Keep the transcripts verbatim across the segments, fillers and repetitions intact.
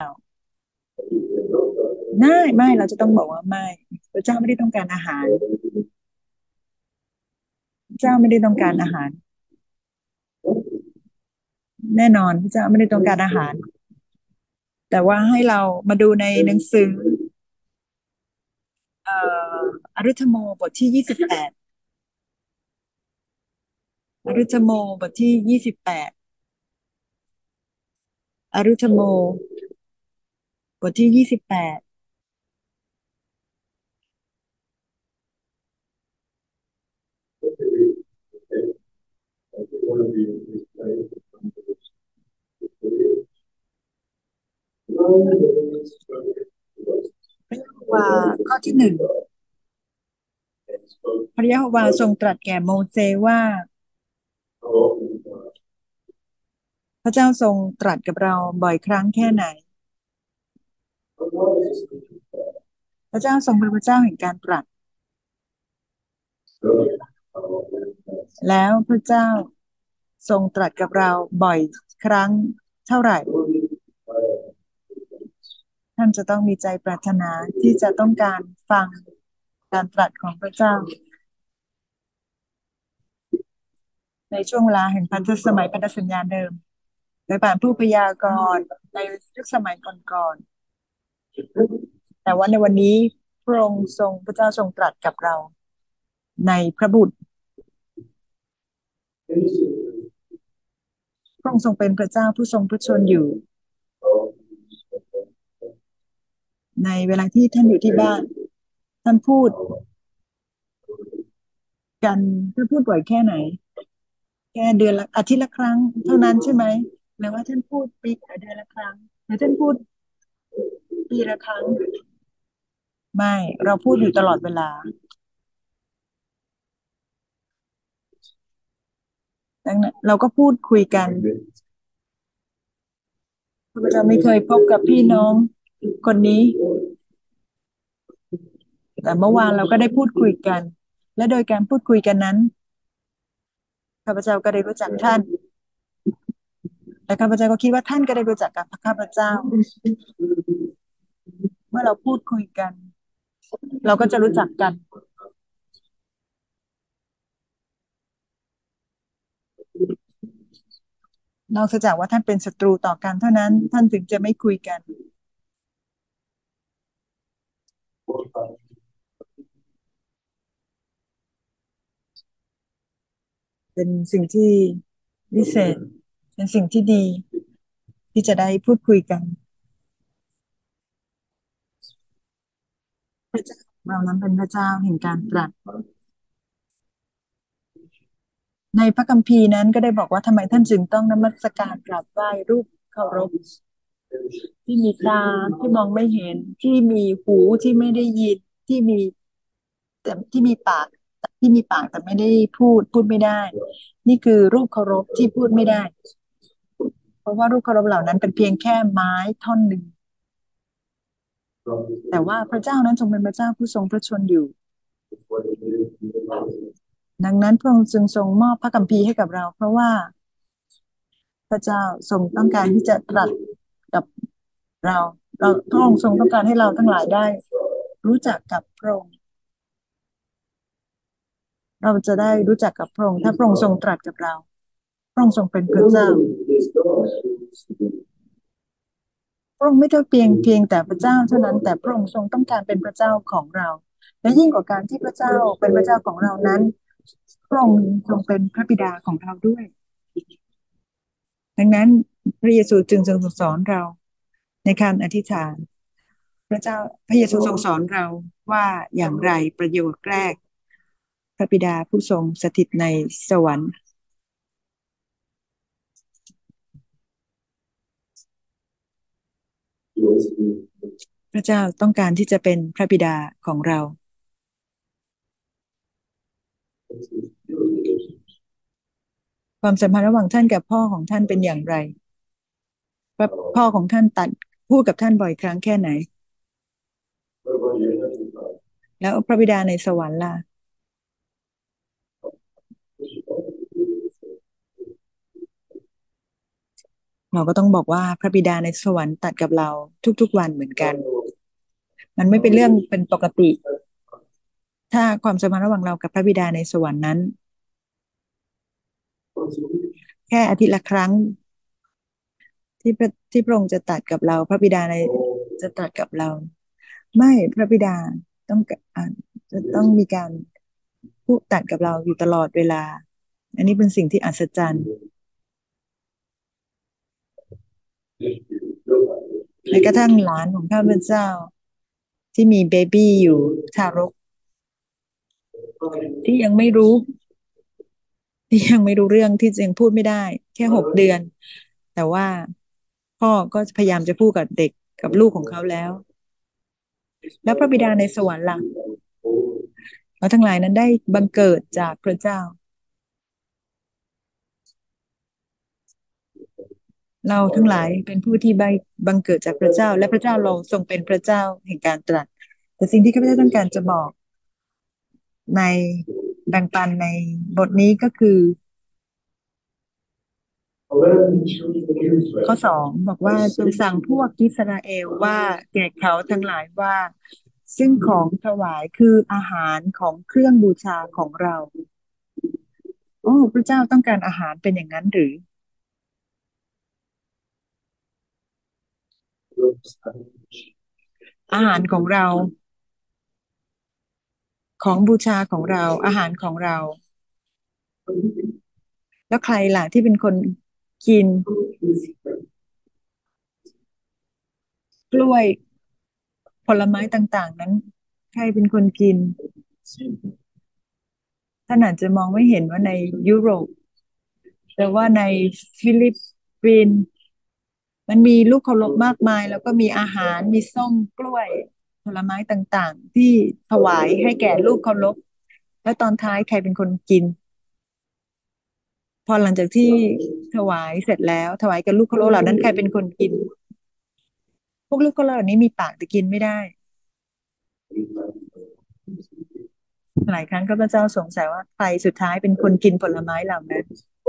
ไม่ไม่เราจะต้องบอกว่าไม่พระเจ้าไม่ได้ต้องการอาหารพระเจ้าไม่ได้ต้องการอาหารแน่นอนพระเจ้าไม่ได้ต้องการอาหารแต่ว่าให้เรามาดูในหนังสือเอ่ออฤธโมบทที่ยี่สิบแปดอฤธโมบทที่ยี่สิบแปดอฤธโมบทที่ยี่สิบแปดว่าข้อที่หนึ่งพระยะโฮวาทรงตรัสแก่โมเสสว่าพระเจ้าทรงตรัสกับเราบ่อยครั้งแค่ไหนพระเจ้าทรงเป็นพระเจ้าแห่งการตรัสแล้วพระเจ้าทรงตรัสกับเราบ่อยครั้งเท่าไหร่ท่านจะต้องมีใจปรารถนาที่จะต้องการฟังการตรัสของพระเจ้าในช่วงเวลาแห่งพันธสมัยพันธสัญญาเดิมโดยผ่านผู้พยากรณ์ในยุคสมัยก่อนๆแต่ว่าในวันนี้พระองค์ทรงพระเจ้าทรงตรัสกับเราในพระบุตรพระองค์ทรงเป็นพระเจ้าผู้ทรงพระชนอยู่ในเวลาที่ท่านอยู่ที่บ้านท่านพูดกันท่านพูดบ่อยแค่ไหนแค่เดือนละอาทิตย์ละครั้งเท่านั้นใช่ไหมหรือว่าท่านพูดปีเดือนละครั้งหรือท่านพูดปีละครั้งไม่เราพูดอยู่ตลอดเวลาดังนั้นเราก็พูดคุยกันข้าพเจ้าไม่เคยพบกับพี่น้องคนนี้แต่เมื่อวานเราก็ได้พูดคุยกันและโดยการพูดคุยกันนั้นข้าพเจ้าก็ได้รู้จักท่านและข้าพเจ้าก็คิดว่าท่านก็ได้รู้จักกับข้าพเจ้าเมื่อเราพูดคุยกันเราก็จะรู้จักกันนอกจากว่าท่านเป็นศัตรูต่อกันเท่านั้นท่านถึงจะไม่คุยกันเป็นสิ่งที่วิเศษเป็นสิ่งที่ดีที่จะได้พูดคุยกันพระเจ้าของเรานั้นเป็นพระเจ้าแห่งการตรัสในพระคัมภีร์นั้นก็ได้บอกว่าทำไมท่านจึงต้องนมัสการกราบไหว้รูปเคารพที่มีตาที่มองไม่เห็นที่มีหูที่ไม่ได้ยินที่มีแต่ที่มีปากที่มีปากแต่ไม่ได้พูดพูดไม่ได้นี่คือรูปเคารพที่พูดไม่ได้เพราะว่ารูปเคารพเหล่านั้นเป็นเพียงแค่ไม้ท่อนหนึ่งแต่ว่าพระเจ้านั้นทรงเป็นพระเจ้าผู้ทรงพระชนอยู่ดังนั้นพระองค์จึงทรงมอบพระคัมภีร์ให้กับเราเพราะว่าพระเจ้าทรงต้องการที่จะตรัสกับเราเราพระองค์ทรงต้องการให้เราทั้งหลายได้รู้จักกับพระองค์เราจะได้รู้จักกับพระองค์ถ้าพระองค์ทรงตรัสกับเราพระองค์ทรงเป็นพระเจ้าพระองค์ไม่ได้เพียงเพียงแต่พระเจ้าเท่านั้นแต่พระองค์ทรงต้องการเป็นพระเจ้าของเราและยิ่งกว่าการที่พระเจ้าเป็นพระเจ้าของเรานั้นพระองค์ทรงเป็นพระบิดาของเราด้วยดังนั้นพระเยซูจึงทรงสอนเราในการอธิษฐานพระเจ้าพระเยซูทรงสอนเราว่าอย่างไรประโยคแรกพระบิดาผู้ทรงสถิตในสวรรค์พระเจ้าต้องการที่จะเป็นพระบิดาของเราความสัมพันธ์ระหว่างท่านกับพ่อของท่านเป็นอย่างไรพ่อของท่านตัดพูดกับท่านบ่อยครั้งแค่ไหนแล้วพระบิดาในสวรรค์ล่ะเราก็ต้องบอกว่าพระบิดาในสวรรค์ตัดกับเราทุกๆวันเหมือนกันมันไม่เป็นเรื่องเป็นปกติถ้าความสัมพันธ์ระหว่างเรากับพระบิดาในสวรรค์นั้นแค่อาทิตย์ละครั้งที่พระที่พระองค์จะตัดกับเราพระบิดาในจะตัดกับเราไม่พระบิดาต้องอ่าจะต้องมีการพูดตัดกับเราอยู่ตลอดเวลาอันนี้เป็นสิ่งที่อัศจรรย์แม้กระทั่งหลานของข้าพเจ้าที่มีเบบี้อยู่ทารกที่ยังไม่รู้ที่ยังไม่รู้เรื่องที่ยังพูดไม่ได้แค่หกเดือนแต่ว่าพ่อก็พยายามจะพูดกับเด็กกับลูกของเขาแล้วแล้วพระบิดาในสวรรค์ล่ะเราทั้งหลายนั้นได้บังเกิดจากพระเจ้าเราทั้งหลายเป็นผู้ที่ใบบังเกิดจากพระเจ้าและพระเจ้าเราทรงเป็นพระเจ้าแห่งการตรัสแต่สิ่งที่ข้าพเจ้าต้องการจะบอกในแบ่งปันในบทนี้ก็คือข้อสองบอกว่าจงสั่งพวกอิสราเอลว่าแก่เขาทั้งหลายว่าซึ่งของถวายคืออาหารของเครื่องบูชาของเราโอ้พระเจ้าต้องการอาหารเป็นอย่างนั้นหรืออาหารของเราของบูชาของเราอาหารของเราแล้วใครล่ะที่เป็นคนกินกล้วยผลไม้ต่างๆนั้นใครเป็นคนกินท่านอาจจะมองไม่เห็นว่าในยุโรปแต่ว่าในฟิลิปปินส์มันมีลูกเคารพมากมายแล้วก็มีอาหารมีส้มกล้วยผลไม้ต่างๆที่ถวายให้แก่ลูกเคารพแล้วตอนท้ายใครเป็นคนกินพอหลังจากที่ถวายเสร็จแล้วถวายกับลูกเคารพเหล่านั้นใครเป็นคนกินพวกลูกเคารพเหล่านี้มีปากแต่กินไม่ได้หลายครั้งข้าพเจ้าสงสัยว่าใครสุดท้ายเป็นคนกินผลไม้เหล่านั้น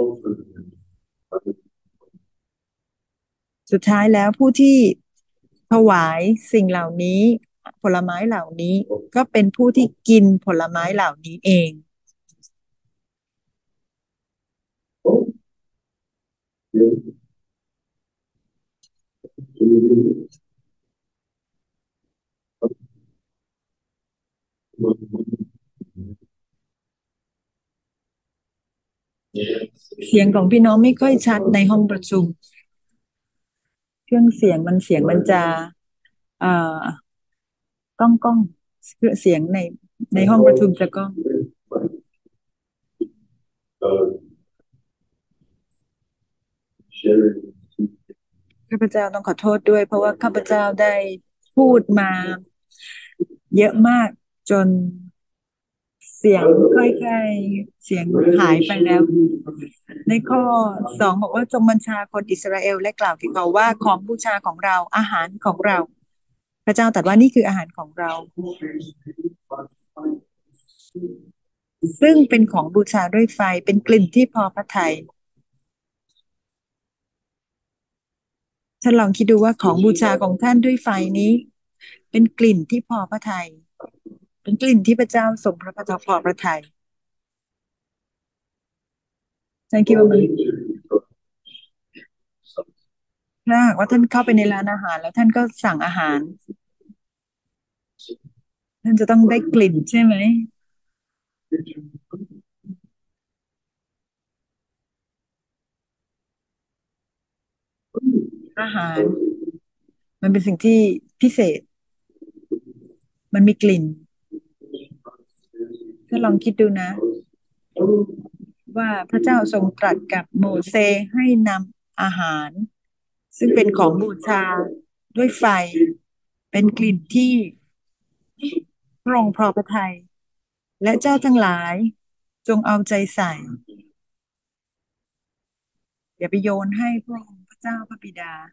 สุดท้ายแล้วผู้ที่ถวายสิ่งเหล่านี้ผลไม้เหล่านี้ก็เป็นผู้ที่กินผลไม้เหล่านี้เองเสียงของพี่น้องไม่ค่อยชัดในห้องประชุมเครื่องเสียงมันเสียงมันจะเอ่อก้องก้องเสียงในในห้องประชุมจะก้องข้าพเจ้าต้องขอโทษด้วยเพราะว่าข้าพเจ้าได้พูดมาเยอะมากจนเสียงค่อยๆเสียงหายไปแล้วในข้อสองบอกว่าจงบัญชาคนอิสราเอลและกล่าวถึงเขาว่าของบูชาของเราอาหารของเราพระเจ้าตรัสว่านี่คืออาหารของเราซึ่งเป็นของบูชาด้วยไฟเป็นกลิ่นที่พอพระทัยท่านลองคิดดูว่าของบูชาของท่านด้วยไฟนี้เป็นกลิ่นที่พอพระทัยเป็นกลิ่นที่พระเจ้าทรงพระพอพระทัยฉันคิดว่ามันถ้าหากว่าท่านเข้าไปในร้านอาหารแล้วท่านก็สั่งอาหารท่านจะต้องได้กลิ่นใช่ไหมอาหารมันเป็นสิ่งที่พิเศษมันมีกลิ่นถ้าลองคิดดูนะว่าพระเจ้าทรงตรัสกับโมเสสให้นำอาหารซึ่งเป็นของบูชาด้วยไฟเป็นกลิ่นที่พระองค์พอพระทัยและเจ้าทั้งหลายจงเอาใจใส่อย่าไปโยนให้พระองค์พระเจ้าพระบิดา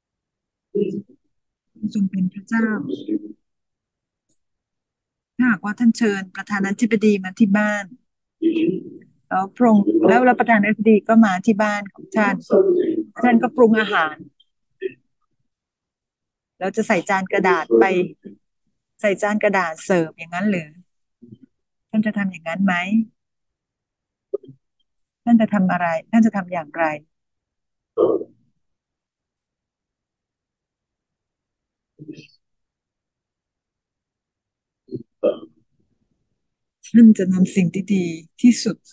ทรงเป็นพระเจ้าถ้าหากว่าท่านเชิญประธานาธิบดีมาที่บ้านแล้วพระองค์แล้วประธานาธิบดีก็มาที่บ้านของท่านท่านก็ปรุงอาหารแล้วจะใส่จานกระดาษไปใส่จานกระดาษเสิร์ฟอย่างนั้นหรือท่านจะทำอย่างนั้นไหมท่านจะทำอะไรท่านจะทำอย่างไรท่านจะนำสิ่งที่ดีที่สุด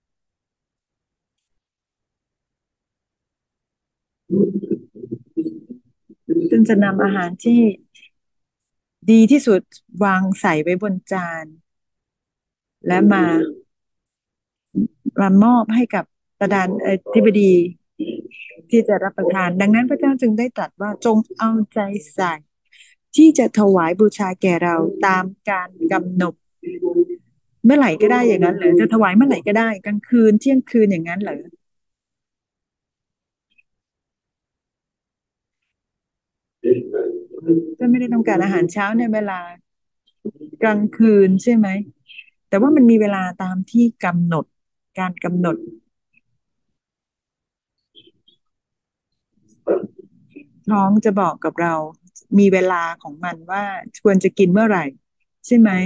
ท่านจะนำอาหารที่ดีที่สุดวางใส่ไว้บนจานและมามามอบให้กับประธานเอ่อธิบดีที่จะรับประทานดังนั้นพระเจ้าจึงได้ตรัสว่าจงเอาใจใส่ที่จะถวายบูชาแก่เราตามการกำหนดเมื่อไหร่ก็ได้อย่างนั้นเหรอจะถวายเมื่อไหร่ก็ได้กลางคืนเที่ยงคืนอย่างนั้นเหรอก็ไม่ได้ต้องการอาหารเช้าในเวลากลางคืนใช่ไหมแต่ว่ามันมีเวลาตามที่กำหนดการกำหนดท้องจะบอกกับเรามีเวลาของมันว่าควรจะกินเมื่อไหร่ใช่ไหม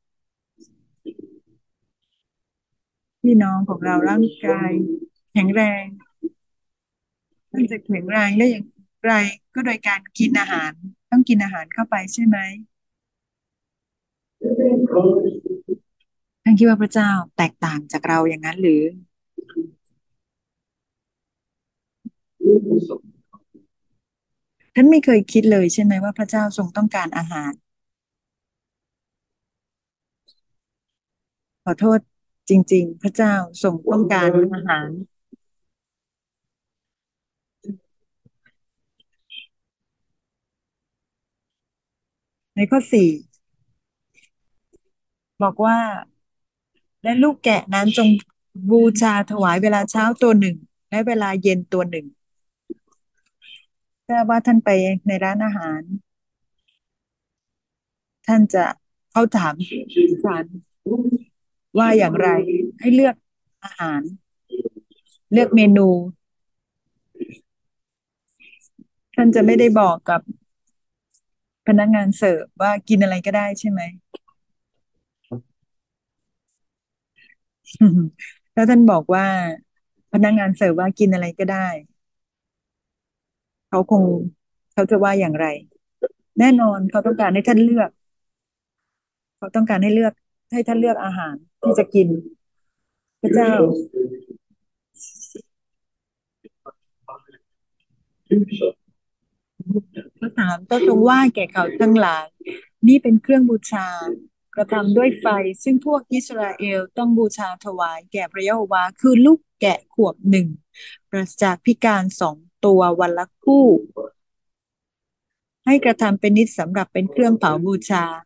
พี่น้องของเราร่างกายแข็งแรงมันจะแข็งแรงได้อย่างไรก็โดยการกินอาหารต้องกินอาหารเข้าไปใช่ไหมท่านคิดว่าพระเจ้าแตกต่างจากเราอย่างนั้นหรือท่านไม่เคยคิดเลยใช่ไหมว่าพระเจ้าทรงต้องการอาหารขอโทษจริงๆพระเจ้าทรงต้องการอาหารในข้อสี่บอกว่าและลูกแกะนั้นจงบูชาถวายเวลาเช้าตัวหนึ่งและเวลาเย็นตัวหนึ่งทราบว่าท่านไปในร้านอาหารท่านจะเขาถามฉันว่าอย่างไรให้เลือกอาหารเลือกเมนูท่านจะไม่ได้บอกกับพนักงานเสิร์ฟว่ากินอะไรก็ได้ใช่ไหมถ้าท่านบอกว่าพนักงานเสิร์ฟว่ากินอะไรก็ได้เขาคงเขาจะว่าอย่างไรแน่นอนเขาต้องการให้ท่านเลือกเขาต้องการให้เลือกให้ท่านเลือกอาหารที่จะกินพระเจ้าพระสามก็ทรงว่าแก่เขาทั้งหลายนี่เป็นเครื่องบูชากระทำด้วยไฟซึ่งพวกอิสราเอลต้องบูชาถวายแก่พระยะโฮวาคือลูกแกะขวบหนึ่งปราศจากพิการสองตัววันละคู่ให้กระทำเป็นนิจสำหรับเป็นเครื่องเผาบูชา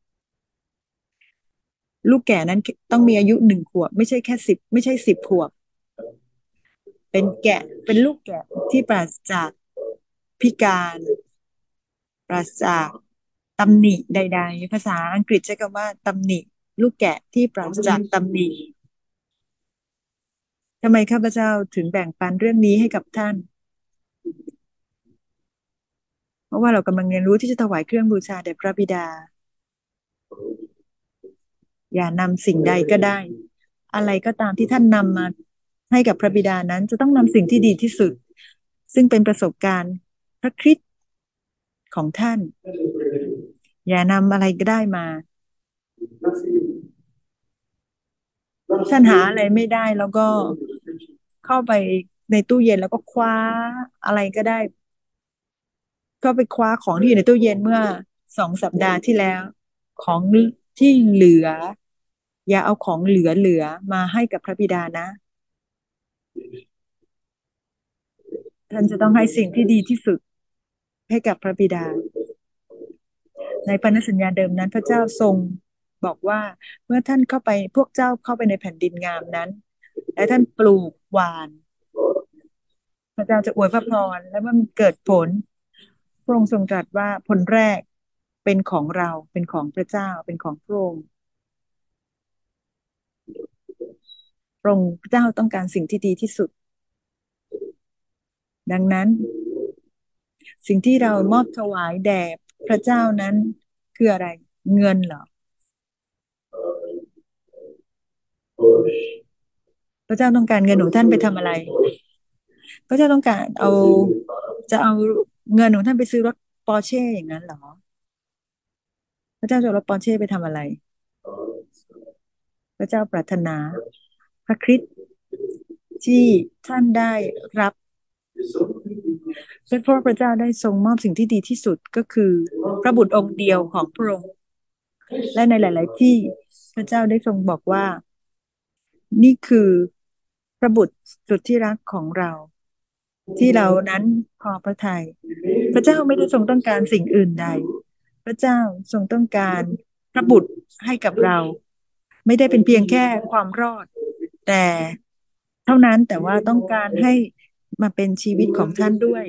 ลูกแกะนั้นต้องมีอายุหนึ่งขวบไม่ใช่แค่สิบไม่ใช่สิบขวบเป็นแกะเป็นลูกแกะที่ปราศจากพิการปราศจากตำหนิใดๆภาษาอังกฤษใช้คำว่าตำหนิลูกแกะที่ปราศจากตำหนิทำไมข้าพเจ้าถึงแบ่งปันเรื่องนี้ให้กับท่านเพราะว่าเรากำลังเรียนรู้ที่จะถวายเครื่องบูชาแด่พระบิดาอย่านำสิ่งใดก็ได้อะไรก็ตามที่ท่านนำมาให้กับพระบิดานั้นจะต้องนำสิ่งที่ดีที่สุดซึ่งเป็นประสบการณ์พระคริสต์ของท่านอย่านำอะไรก็ได้มาท่านหาอะไรไม่ได้แล้วก็เข้าไปในตู้เย็นแล้วก็คว้าอะไรก็ได้ก็ไปคว้าของที่อยู่ในตู้เย็นเมื่อสองสัปดาห์ที่แล้วของที่เหลืออย่าเอาของเหลือเหลือมาให้กับพระบิดานะท่านจะต้องให้สิ่งที่ดีที่สุดให้กับพระบิดาในพันธสัญญาเดิมนั้นพระเจ้าทรงบอกว่าเมื่อท่านเข้าไปพวกเจ้าเข้าไปในแผ่นดินงามนั้นและท่านปลูกหว่านพระเจ้าจะอวยพระพรและเมื่อมันเกิดผลพระองค์ทรงตรัสว่าผลแรกเป็นของเราเป็นของพระเจ้าเป็นของพระองค์พระองค์เจ้าต้องการสิ่งที่ดีที่สุดดังนั้นสิ่งที่เรามอบถวายแด่พระเจ้านั้นคืออะไรเงินเหรอพระเจ้าต้องการเงินของท่านไปทำอะไรพระเจ้าต้องการเอาจะเอาเงินของท่านไปซื้อรถปอร์เช่อย่างนั้นเหรอพระเจ้าจะเอารถปอร์เช่ไปทำอะไรพระเจ้าปรารถนาพระคริสต์ที่ท่านได้รับเป็นเพราะพระเจ้าได้ทรงมอบสิ่งที่ดีที่สุดก็คือพระบุตรองค์เดียวของพระองค์และในหลาย ๆ ที่พระเจ้าได้ทรงบอกว่านี่คือพระบุตรสุดที่รักของเราที่เรานั้นพอพระทัยพระเจ้าไม่ได้ทรงต้องการสิ่งอื่นใดพระเจ้าทรงต้องการพระบุตรให้กับเราไม่ได้เป็นเพียงแค่ความรอดแต่เท่านั้นแต่ว่าต้องการให้มาเป็นชีวิตของท่านด้วย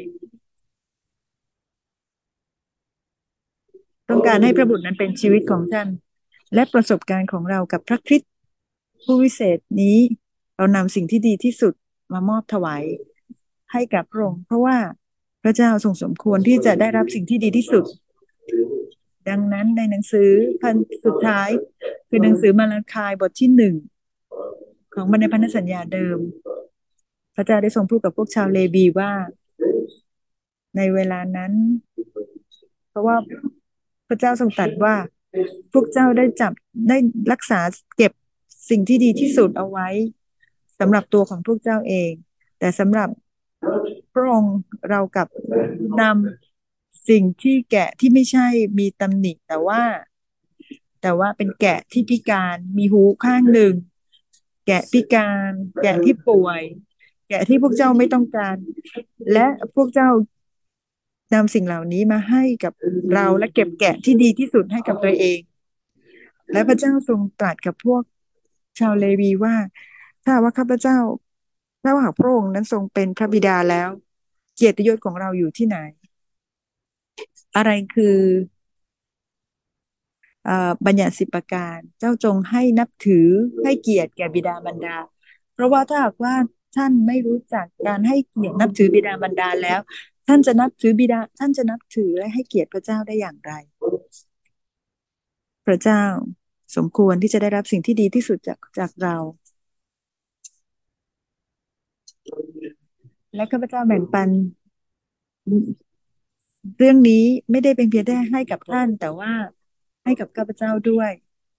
ต้องการให้พระบุตรนั้นเป็นชีวิตของท่านและประสบการณ์ของเรากับพระคริสต์ผู้วิเศษนี้เรานำสิ่งที่ดีที่สุดมามอบถวายให้กับพระองค์เพราะว่าพระเจ้าทรงสมควรที่จะได้รับสิ่งที่ดีที่สุดดังนั้นในหนังสือพันสุดท้ายคือหนังสือมาลาคายบทที่หนึ่งของในพันธสัญญาเดิมพระเจ้าได้ทรงพูดกับพวกชาวเลวีว่าในเวลานั้นเพราะว่าพระเจ้าทรงตรัสว่าพวกเจ้าได้จับได้รักษาเก็บสิ่งที่ดีที่สุดเอาไว้สำหรับตัวของพวกเจ้าเองแต่สำหรับพระองค์เรากับนำสิ่งที่แกะที่ไม่ใช่มีตำหนิแต่ว่าแต่ว่าเป็นแกะที่พิการมีหูข้างหนึ่งแกะพิการแกะที่ป่วยแกะที่พวกเจ้าไม่ต้องการและพวกเจ้านำสิ่งเหล่านี้มาให้กับเราและเก็บแกะที่ดีที่สุดให้กับตัวเองและพระเจ้าทรงตรัสกับพวกชาวเลวีว่าถ้าว่าข้าพเจ้าถ้าว่าหากพระองค์นั้นทรงเป็นพระบิดาแล้วเกียรติยศของเราอยู่ที่ไหนอะไรคือเอ่อบัญญัติสิบประการเจ้าจงให้นับถือให้เกียรติแก่บิดามารดาเพราะว่าถ้าหากว่าท่านไม่รู้จักการให้เกียรตินับถือบิดามารดาแล้วท่านจะนับถือบิดาท่านจะนับถือและให้เกียรติพระเจ้าได้อย่างไรพระเจ้าสมควรที่จะได้รับสิ่งที่ดีที่สุดจากจากเราและข้าพเจ้าแบ่งปันเรื่องนี้ไม่ได้เป็นเพียงแค่ให้กับท่านแต่ว่าให้กับข้าพเจ้าด้วย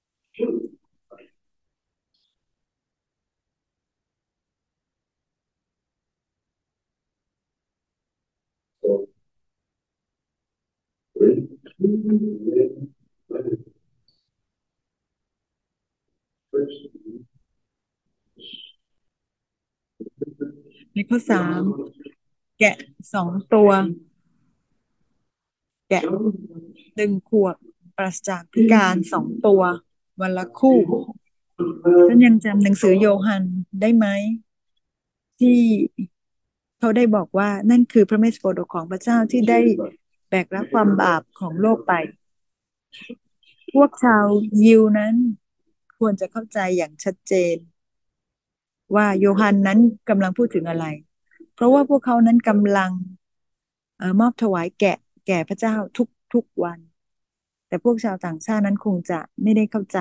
ในข้อสามแกะสองตัวแกะหนึ่งขวบปราศจากพิการสองตัววันละคู่ท่านยังจำหนังสือโยฮันได้ไหมที่เขาได้บอกว่านั่นคือพระเมสสโปรดกของพระเจ้าที่ได้แบกรับความบาปของโลกไปพวกชาวยิวนั้นควรจะเข้าใจอย่างชัดเจนว่าโยฮันนั้นกำลังพูดถึงอะไรเพราะว่าพวกเขานั้นกำลังเอ่อมอบถวายแกะแก่พระเจ้าทุกทุกวันแต่พวกชาวต่างชาตินั้นคงจะไม่ได้เข้าใจ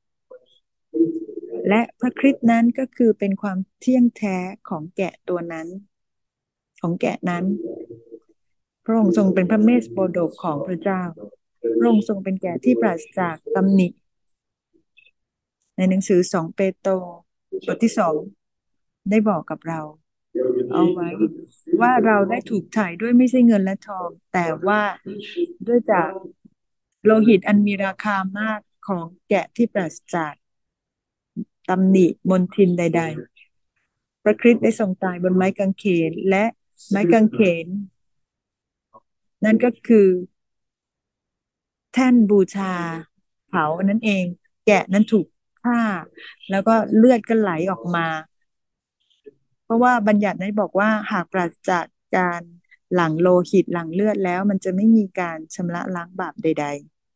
และพระคริสต์นั้นก็คือเป็นความเที่ยงแท้ของแกะตัวนั้นของแกะนั้นพระองค์ทรงเป็นพระเมสสโปรดกของพระเจ้าพระองค์ทรงเป็นแกะที่ปราศจากตำหนิในหนังสือสองเปโตรบทที่สองได้บอกกับเราเอาไว้ว่าเราได้ถูกถ่ายด้วยไม่ใช่เงินและทองแต่ว่าด้วยจากโลหิตอันมีราคามากของแกะที่ปราศจากตำหนิมลทินใดๆพระคริสต์ได้ทรงตายบนไม้กางเขนและไม้กางเขนนั่นก็คือแท่นบูชาเผานั่นเองแกะนั้นถูกฆ่าแล้วก็เลือดก็ไหลออกมาเพราะว่าบัญญัตินั้นบอกว่าหากปราศจากการหลั่งโลหิตหลั่งเลือดแล้วมันจะไม่มีการชำระล้างบาปใด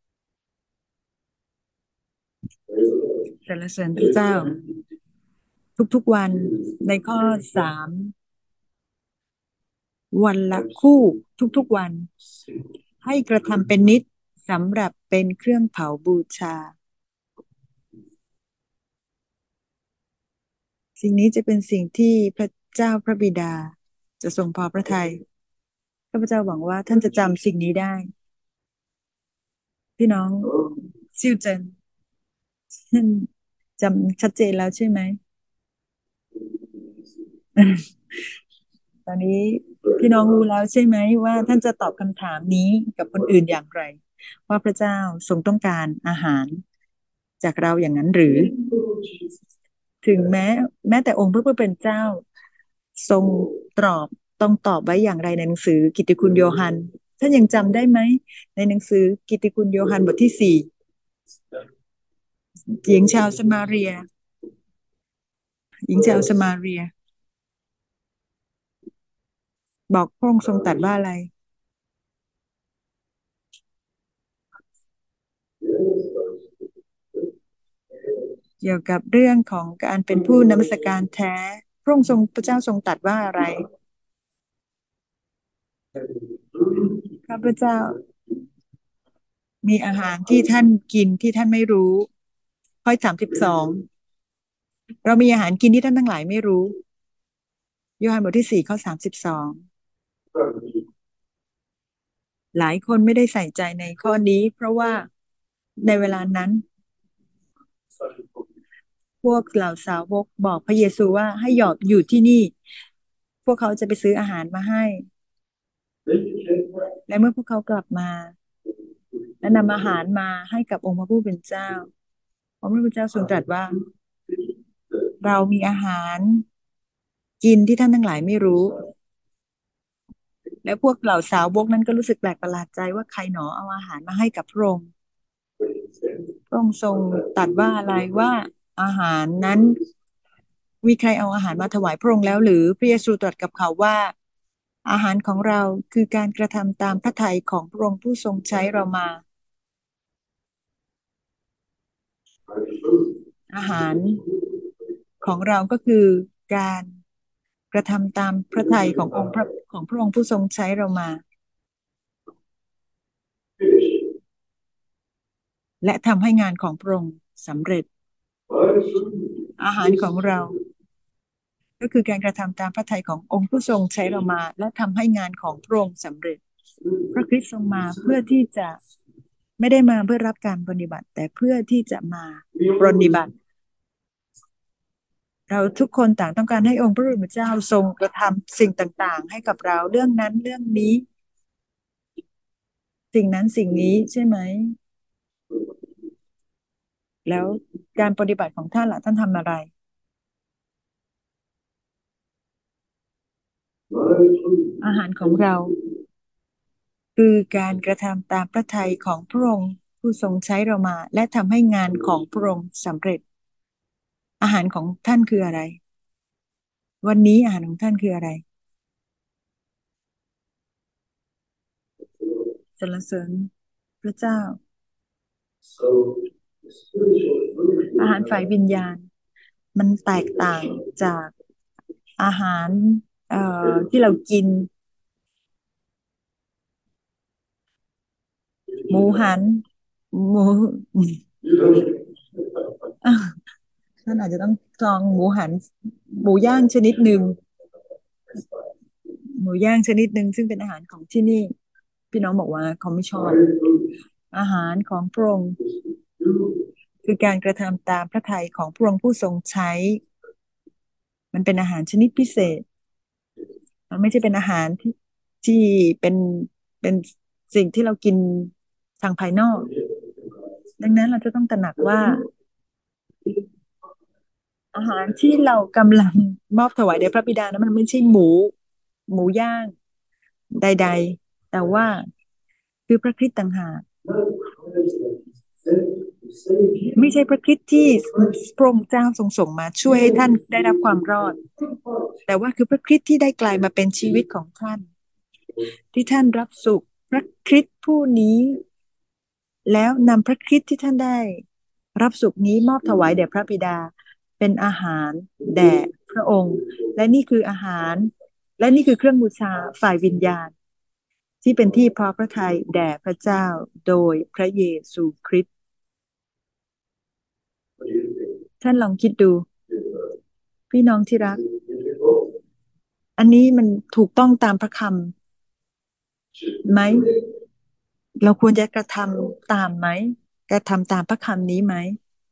ๆสรรเสริญพระเจ้าทุกๆวันในข้อสามวันละคู่ทุกๆวันให้กระทำเป็นนิจสำหรับเป็นเครื่องเผาบูชาสิ่งนี้จะเป็นสิ่งที่พระเจ้าพระบิดาจะทรงพอพระทัยข้าพเจ้าหวังว่าท่านจะจำสิ่งนี้ได้พี่น้องซิวเจินท่านจำชัดเจนแล้วใช่ไหมตอนนี้พี่น้องรู้แล้วใช่ไหมว่าท่านจะตอบคำถามนี้กับคนอื่นอย่างไรว่าพระเจ้าทรงต้องการอาหารจากเราอย่างนั้นหรือ ถึงแม้แม้แต่องค์พระผู้เป็นเจ้าทรงตอบต้องตอบไว้อย่างไรในหนังสือกิตติคุณโยฮันท่านยังจำได้ไหมในหนังสือกิตติคุณโยฮันบทที่สี่หญิงชาวสมาเรียหญิงชาวสมาเรียบอกพระองค์ทรงตรัสว่าอะไรเกี่ยวกับเรื่องของการเป็นผู้นมัสการแท้พระองค์ทรงพระเจ้าทรงตรัสว่าอะไรข้าพเจ้ามีอาหารที่ท่านกินที่ท่านไม่รู้ข้อสามสิบสองเรามีอาหารกินที่ท่านทั้งหลายไม่รู้โยฮันบทที่สี่ข้อสามสิบสองหลายคนไม่ได้ใส่ใจในข้อนี้เพราะว่าในเวลานั้นพวกเหล่าสาวกบอกพระเยซูว่าให้หยอบอยู่ที่นี่พวกเขาจะไปซื้ออาหารมาให้และเมื่อพวกเขากลับมาและนำอาหารมาให้กับองค์พระผู้เป็นเจ้าองค์พระผู้เป็นเจ้าทรงตรัสว่าเรามีอาหารกินที่ท่านทั้งหลายไม่รู้และพวกเหล่าสาวกนั้นก็รู้สึกแปลกประหลาดใจว่าใครหนอเอาอาหารมาให้กับพระองค์พระองค์ทรงตรัสว่าอะไรว่าอาหารนั้นมีใครเอาอาหารมาถวายพระองค์แล้วหรือพระเยซูตรัสกับเขาว่าอาหารของเราคือการกระทำตามพระทัยของพระองค์ผู้ทรงใช้เรามาอาหารของเราก็คือการกระทำตามพระทัยขององค์พระของพระองค์ผู้ทรงใช้เรามาและทำให้งานของพระองค์สำเร็จอาหารของเรา ก็คือการกระทำตามพระทัยขององค์ผู้ทรงใช้เรามาและทำให้งานของพระองค์สำเร็จพระคริสต์ทรงมาเพื่อที่จะไม่ได้มาเพื่อรับการปฏิบัติแต่เพื่อที่จะมาปฏิบัติเราทุกคนต่างต้องการให้องค์พระผู้เป็นเจ้าทรงกระทำสิ่งต่างๆให้กับเราเรื่องนั้นเรื่องนี้สิ่งนั้นสิ่งนี้ใช่ไหมแล้วการปฏิบัติของท่านล่ะท่านทำอะไรอาหารของเราคือการกระทำตามพระทัยของพระองค์ผู้ทรงใช้เรามาและทำให้งานของพระองค์สำเร็จอาหารของท่านคืออะไรวันนี้อาหารของท่านคืออะไรสรรเสริญพระเจ้าอาหารฝ่ายวิญญาณมันแตกต่างจากอาหารเอ่อที่เรากินหมูหันหมูอ่ะท่านอาจจะต้องจองหมูหันหมูย่างชนิดหนึ่งหมูย่างชนิดหนึ่งซึ่งเป็นอาหารของที่นี่พี่น้องบอกว่าเขาไม่ชอบอาหารของพระองค์คือการกระทำตามพระทัยของพระองค์ผู้ทรงใช้มันเป็นอาหารชนิดพิเศษมันไม่ใช่เป็นอาหารที่ที่เป็นเป็นสิ่งที่เรากินทางภายนอกดังนั้นเราจะต้องตระหนักว่าอาหารที่เรากำลังมอบถวายแด่พระบิดานั้นมันไม่ใช่หมูหมูย่างใดๆแต่ว่าคือพระคริสต์ต่างหาก ไม่ใช่พระคริสต์ที่พระองค์เจ้าทรงส่งมาช่วยให้ท่านได้รับความรอดแต่ว่าคือพระคริสต์ที่ได้กลายมาเป็นชีวิตของท่านที่ท่านรับสุขพระคริสต์ผู้นี้แล้วนำพระคริสต์ที่ท่านได้รับสุขนี้มอบถวายแด่พระบิดาเป็นอาหารแด่พระองค์และนี่คืออาหารและนี่คือเครื่องบูชาฝ่ายวิญญาณที่เป็นที่พอพระทัยแด่พระเจ้าโดยพระเยซูคริสต์ท่านลองคิดดูพี่น้องที่รักอันนี้มันถูกต้องตามพระคำไหมเราควรจะกระทำตามไหมกระทำตามพระคำนี้ไหม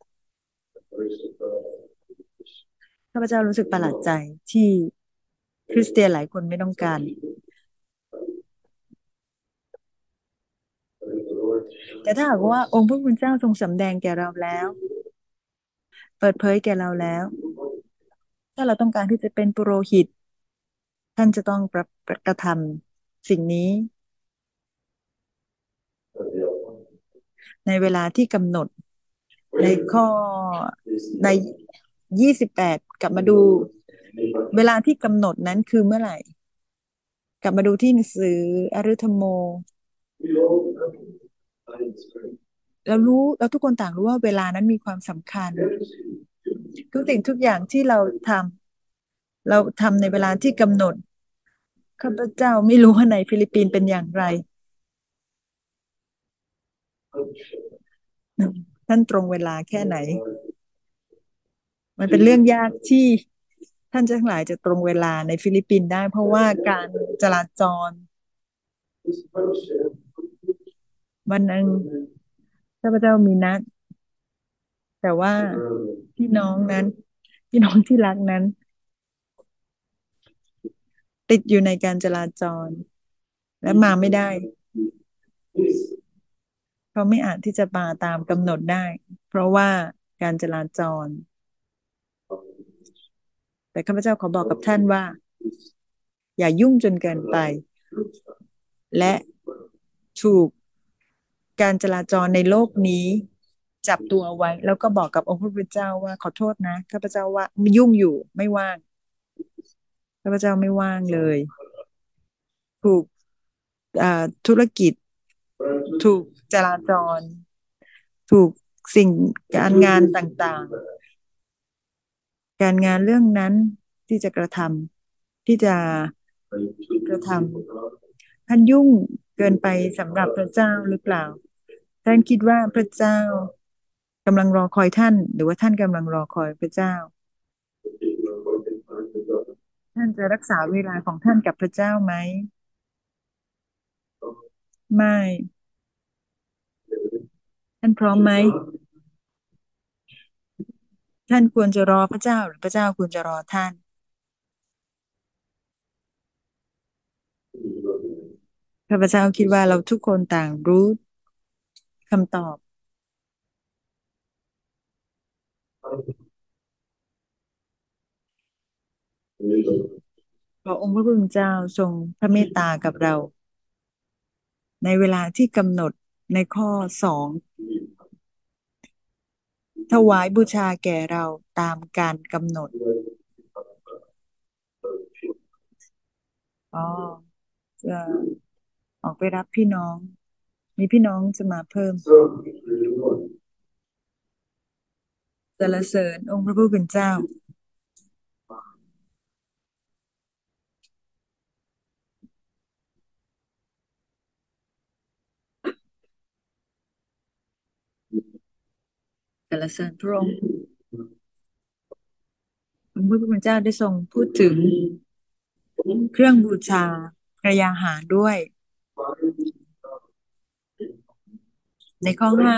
ข้าพเจ้ารู้สึกประหลาดใจที่คริสเตียนหลายคนไม่ต้องการแต่ถ้าหากว่าองค์พระผู้เป็นเจ้าทรงสำแดงแก่เราแล้วเปิดเผยแก่เราแล้วถ้าเราต้องการที่จะเป็นปุโรหิตท่านจะต้องประประกระทำสิ่งนี้ในเวลาที่กำหนดในข้อในยี่สิบแปดกลับมาดูเวลาที่กำหนดนั้นคือเมื่อไหร่กลับมาดูที่หนังสืออฤธโมเรารู้เราทุกคนต่างรู้ว่าเวลานั้นมีความสำคัญทุกสิ่งทุกอย่างที่เราทำเราทำในเวลาที่กำหนดข้าพเจ้าไม่รู้ว่าในฟิลิปปินส์เป็นอย่างไรท่านตรงเวลาแค่ไหนมันเป็นเรื่องยากที่ท่านทั้งหลายจะตรงเวลาในฟิลิปปินส์ได้เพราะว่าการจราจรวันหนึ่งข้าพเจ้ามีนัดแต่ว่าพี่น้องนั้นพี่น้องที่รักนั้นติดอยู่ในการจราจรและมาไม่ได้เขาไม่อาจที่จะมาตามกำหนดได้เพราะว่าการจราจรแต่ข้าพเจ้าขอบอกกับท่านว่าอย่ายุ่งจนเกินไปและถูกการจราจรในโลกนี้จับตัวเอาไว้แล้วก็บอกกับองค์พระผู้เป็นเจ้าว่าขอโทษนะข้าพเจ้าว่ายุ่งอยู่ไม่ว่างข้าพเจ้าไม่ว่างเลยถูกอ่าธุรกิจถูกจราจรถูกสิ่งการงานต่างๆการงานเรื่องนั้นที่จะกระทำที่จะกระทำท่านยุ่งเกินไปสำหรับพระเจ้าหรือเปล่าท่านคิดว่าพระเจ้ากำลังรอคอยท่านหรือว่าท่านกำลังรอคอยพระเจ้าท่านจะรักษาเวลาของท่านกับพระเจ้าไหมไม่ท่านพร้อมไหมท่านควรจะรอพระเจ้าหรือพระเจ้าควรจะรอท่านข้าพเจ้าคิดว่าเราทุกคนต่างรู้คำตอบเพราะองค์พระผู้เป็นเจ้าทรงพระเมตตากับเราในเวลาที่กำหนดในข้อสองถวายบูชาแก่เราตามการกำหนดอ๋อจะออกไปรับพี่น้องมีพี่น้องจะมาเพิ่มสรรเสริญองค์พระผู้เป็นเจ้าสรรเสริญพระองค์องค์พระผู้เป็นเจ้าได้ทรงพูดถึงเครื่องบูชากระยาหารด้วยในข้อห้า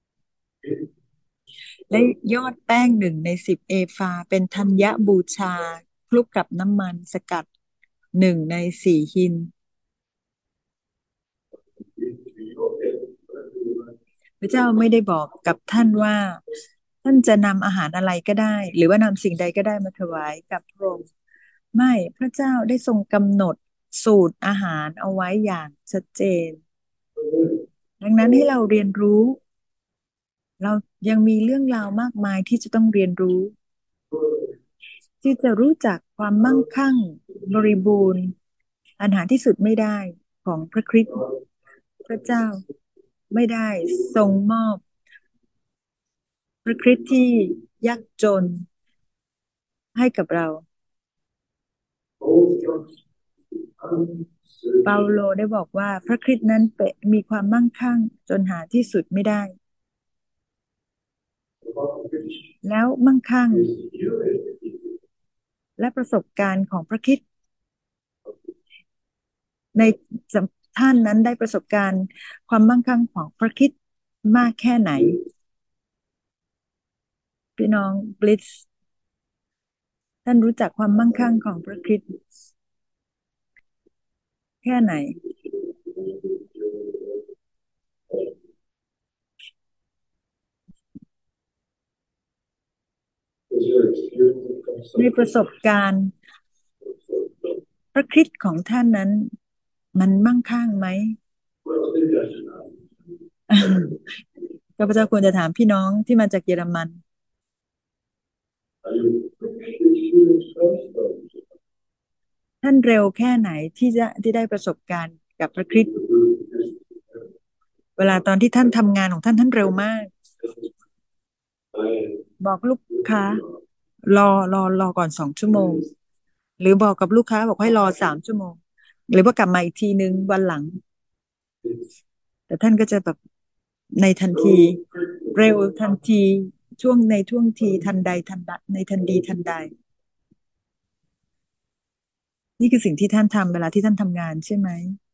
และยอดแป้งหนึ่งในสิบเอฟาเป็นธัญบูชาคลุกกับน้ำมันสกัดหนึ่งในสี่หินพระเจ้าไม่ได้บอกกับท่านว่าท่านจะนำอาหารอะไรก็ได้หรือว่านำสิ่งใดก็ได้มาถวายกับพระองค์ไม่พระเจ้าได้ทรงกำหนดสูตรอาหารเอาไว้อย่างชัดเจนดังนั้นให้เราเรียนรู้เรายังมีเรื่องราวมากมายที่จะต้องเรียนรู้ที่จะรู้จักความมั่งคั่งบริบูรณ์อันหาที่สุดไม่ได้ของพระคริสต์พระเจ้าไม่ได้ทรงมอบพระคริสต์ที่ยากจนให้กับเราเปาโลได้บอกว่าพระคริสต์นั้นเป็นมีความมั่งคั่งจนหาที่สุดไม่ได้แล้วมั่งคั่งและประสบการณ์ของพระคริสต์ในท่านนั้นได้ประสบการณ์ความมั่งคั่งของพระคริสต์มากแค่ไหนพี่น้องบลิสท่านรู้จักความมั่งคั่งของพระคริสต์แค่ไหนในประสบการณ์พระคริสต์ของท่านนั้นมันมั่งคั่งไหมข้าพเจ้าควรจะถามพี่น้องที่มาจากเยอรมันท่านเร็วแค่ไหนที่จะที่ได้ประสบการณ์กับพระคริสต์เวลาตอนที่ท่านทำงานของท่านท่านเร็วมากบอกลูกค้ารอรอรอก่อนสองชั่วโมงหรือบอกกับลูกค้าบอกให้รอสามชั่วโมงหรือว่ากลับมาอีกทีนึงวันหลังแต่ท่านก็จะแบบในทันทีเร็วทันทีช่วงในช่วงทีทันใดทันใดในทันทีทันใดนี่คือสิ่งที่ท่านทำเวลาที่ท่านทำงานใช่ไหม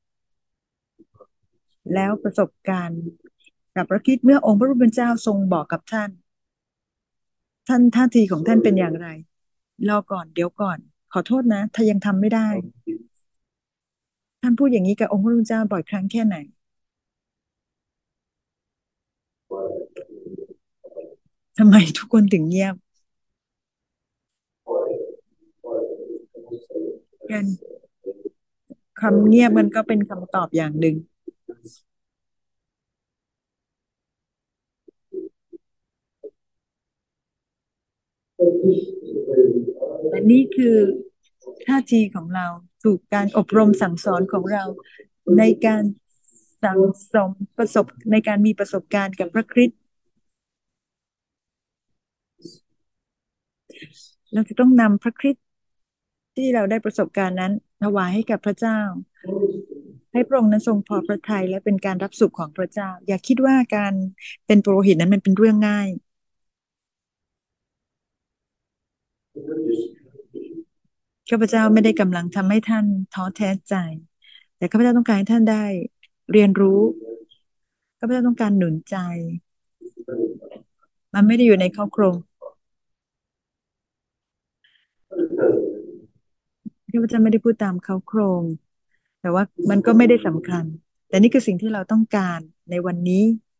แล้วประสบการณ์กับพระคริสต์เมื่อองค์พระผู้เป็นเจ้าทรงบอกกับท่านท่านท่าทีของท่านเป็นอย่างไรรอก่อนเดี๋ยวก่อนขอโทษนะถ้ายังทำไม่ได้ท่านพูดอย่างนี้กับองค์พระผู้เป็นเจ้าบ่อยครั้งแค่ไหนทำไมทุกคนถึงเงียบกันคำเงียบมันก็เป็นคำตอบอย่างหนึ่งและนี่คือท่าทีของเราถูกการอบรมสั่งสอนของเราในการสั่งสมประสบในการมีประสบการณ์กับพระคริสต์เราจะต้องนำพระคริสต์ที่เราได้ประสบการณ์นั้นถวายให้กับพระเจ้าให้พระองค์นั้นทรงพอพระทัยและเป็นการรับสุขของพระเจ้าอย่าคิดว่าการเป็นปุโรหิตนั้นมันเป็นเรื่องง่ายข้าพเจ้าไม่ได้กำลังทำให้ท่านท้อแท้ใจแต่ข้าพเจ้าต้องการให้ท่านได้เรียนรู้ข้าพเจ้าต้องการหนุนใจมันไม่ได้อยู่ในข้อโครงข้าพเจ้าไม่ได้พูดตามเขาโครงแต่ว่ามันก็ไม่ได้สำคัญแต่นี่คือสิ่งที่เราต้องการในวันนี้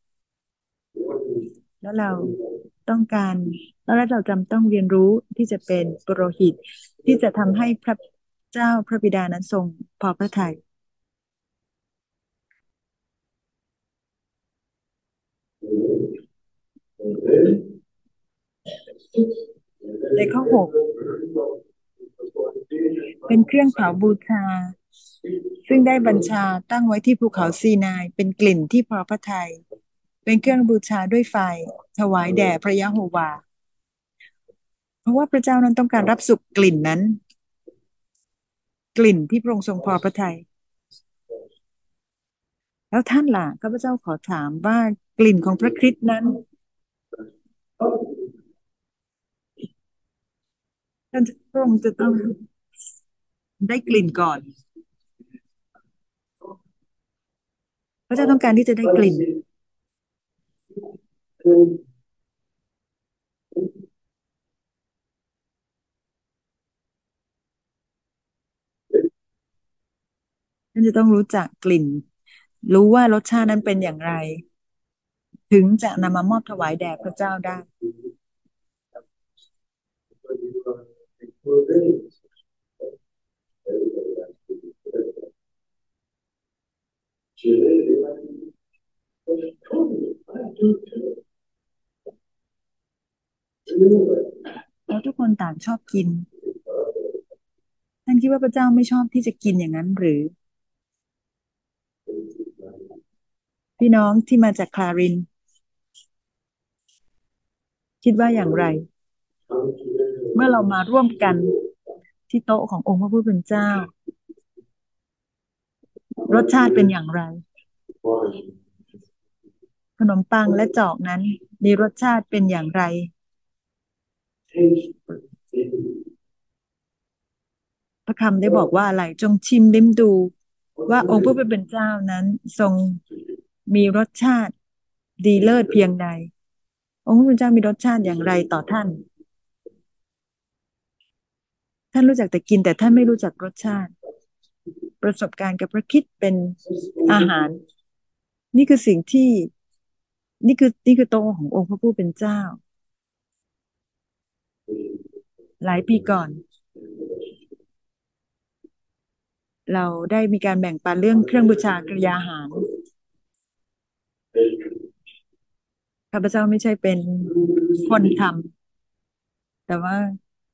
แล้วเราต้องการแล้วเราจำต้องเรียนรู้ที่จะเป็นปุโรหิตที่จะทำให้พระเจ้าพระบิดานั้นทรงพอพระทัยในข้อหกเป็นเครื่องเผาบูชาซึ่งได้บัญชาตั้งไว้ที่ภูเขาซีนายเป็นกลิ่นที่พอพระทัยเป็นเครื่องบูชาด้วยไฟถวายแด่พระยะโฮวาเพราะว่าพระเจ้านั้นต้องการรับสุขกลิ่นนั้นกลิ่นที่พระองค์ทรงพอพระทัยแล้วท่านล่ะข้าพเจ้าขอถามว่ากลิ่นของพระคริสต์นั้นท่านพระองค์จะต้องได้กลิ่นก่อน พระเจ้าต้องการที่จะได้กลิ่นท่านจะต้องรู้จักกลิ่นรู้ว่ารสชาตินั้นเป็นอย่างไรถึงจะนำมามอบถวายแด่พระเจ้าได้แล้วทุกคนต่างชอบกินท่านคิดว่าพระเจ้าไม่ชอบที่จะกินอย่างนั้นหรือพี่น้องที่มาจากคลารินคิดว่าอย่างไรเมื่อเรามาร่วมกันที่โต๊ะขององค์พระผู้เป็นเจ้ารสชาติเป็นอย่างไรขนมปังและจอกนั้นมีรสชาติเป็นอย่างไรพระคำได้บอกว่าอะไรจงชิมลิ้มดูว่าองค์พระผู้เป็นเจ้านั้นทรงมีรสชาติดีเลิศเพียงใดองค์พระผู้เป็นเจ้ามีรสชาติอย่างไรต่อท่านท่านรู้จักแต่กินแต่ท่านไม่รู้จักรสชาติประสบการณ์กับพระคริสต์เป็นอาหารนี่คือสิ่งที่นี่คือนี่คือโตวขององค์พระผู้เป็นเจ้าหลายปีก่อนเราได้มีการแบ่งปันเรื่องเครื่องบูชากริยาอาหารข้าพเจ้าไม่ใช่เป็นคนทำแต่ว่า